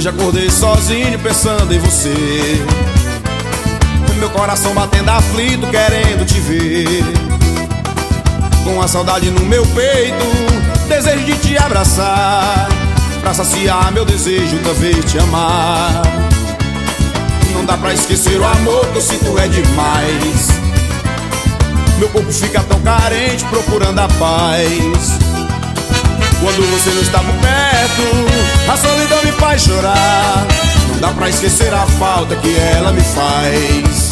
Hoje acordei sozinho pensando em você, meu coração batendo aflito querendo te ver, com a saudade no meu peito, desejo de te abraçar, pra saciar meu desejo outra vez te amar. Não dá pra esquecer o amor que eu sinto é demais, meu corpo fica tão carente procurando a paz. Quando você não está por perto, a solidão me faz chorar. Não dá pra esquecer a falta que ela me faz.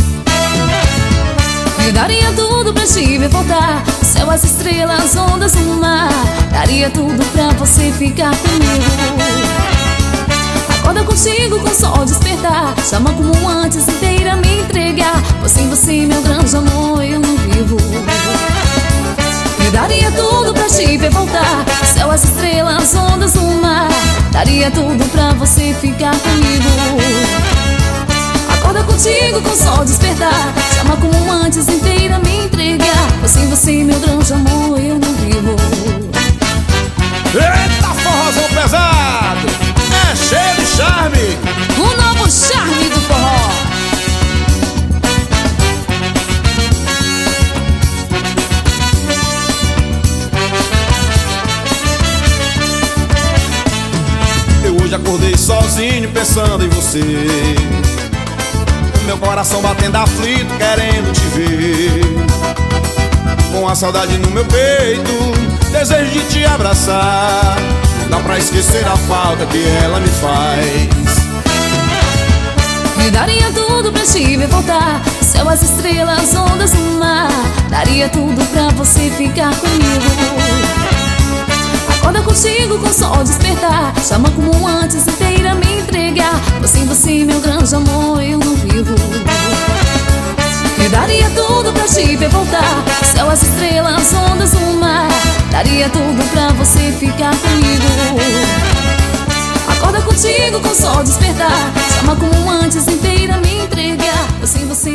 Eu daria tudo pra te ver voltar, o céu, as estrelas, ondas no mar. Daria tudo pra você ficar comigo. Acorda contigo com o sol despertar, chama como antes, inteira me entregar, pois sem você, meu grande amor, eu não vivo. Eu daria tudo pra te ver voltar, o céu, as estrelas, ondas no mar. Daria tudo pra você ficar comigo. Acorda contigo com o sol despertar, chama como antes, inteira me entregar, pois sem você, meu grande amor, eu não vivo. Eita, forrozão pesado, é cheio de charme, O novo charme do forró. eu hoje acordei sozinho pensando em você, meu coração batendo aflito querendo te ver, com a saudade no meu peito, desejo de te abraçar. Não dá pra esquecer a falta que ela me faz. Eu daria tudo pra te ver voltar, o céu, as estrelas, ondas no mar. Daria tudo pra você ficar comigo. Acorda contigo com o sol despertar, chama como antes, inteira me entregar, pois sem você, meu grande amor, eu não vivo. Eu daria tudo pra te ver voltar, o céu, as estrelas, ondas no mar. Daria tudo pra você ficar comigo. Acorda contigo com o sol despertar, chama como antes, inteira me entregar, pois sem você